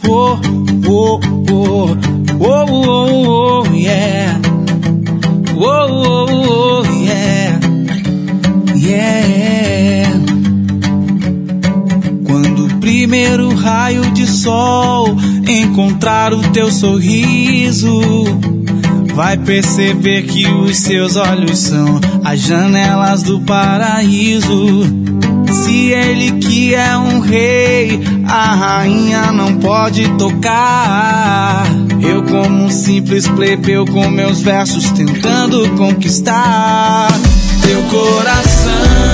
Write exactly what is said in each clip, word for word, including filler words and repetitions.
oh, oh, oh, oh, oh, oh, yeah. Oh, oh, oh, yeah. Yeah. Quando o primeiro raio de sol encontrar o teu sorriso, vai perceber que os seus olhos são as janelas do paraíso. Se ele que é um rei, a rainha não pode tocar. Eu como um simples plebeu com meus versos tentando conquistar teu coração.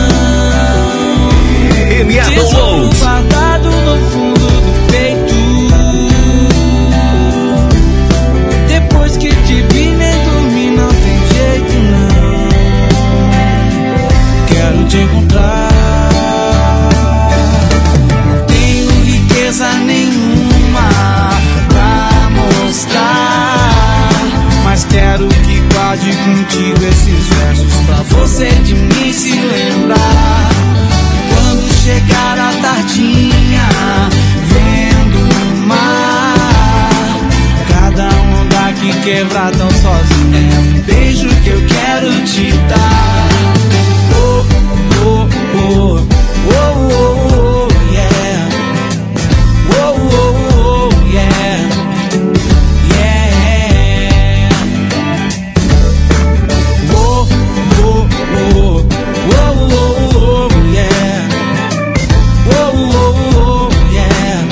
Tesouro guardado no fundo do peito. Depois que te vi nem dormir não tem jeito não. Quero te encontrar. Não tenho riqueza nenhuma pra mostrar, mas quero que guarde contigo esses versos pra você de mim se lembrar. Quando chegar a tardinha, vendo o mar, cada onda que quebrar tão sozinha é um beijo que eu quero te dar. Oh, oh, oh, oh, oh, oh, yeah. Oh, oh, oh, yeah. Yeah. Oh, oh, oh, oh, oh, oh, yeah. Oh, oh, oh, yeah.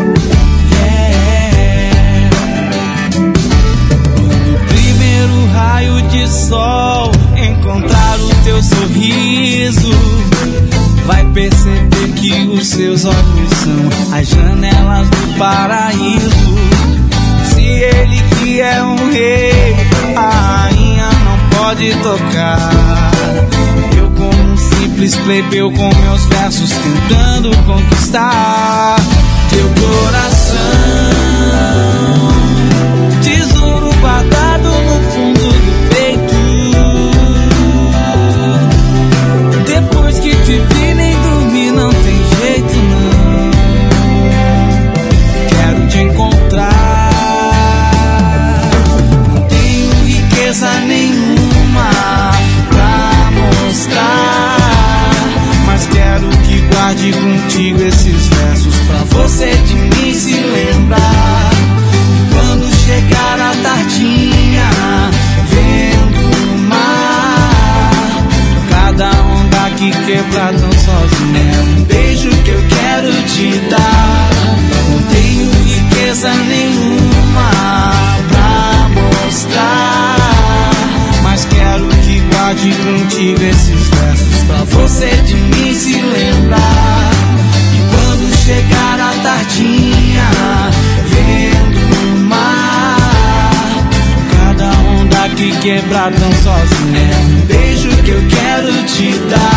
Yeah. Quando o primeiro raio de sol encontrar o teu sorriso, vai perceber que os seus olhos são as janelas do paraíso. Se ele que é um rei, a rainha não pode tocar. Eu como um simples plebeu com meus versos tentando conquistar teu coração. Tesouro guardado no fundo do peito. Depois que te vi nem dormir não tem jeito não. Quero te encontrar. Não tenho riqueza nenhuma pra mostrar, mas quero que guarde contigo esses versos pra você de mim se lembrar. E quando chegar a tardinha, vendo o mar, cada onda que quebrar tão sozinha é um beijo que eu quero te dar. Não tenho riqueza nenhuma pra mostrar, mas quero que guarde contigo esses versos pra você de mim se lembrar. E quando chegar a tardinha, vendo o mar, cada onda que quebrar tão sozinha é um beijo que eu quero te dar.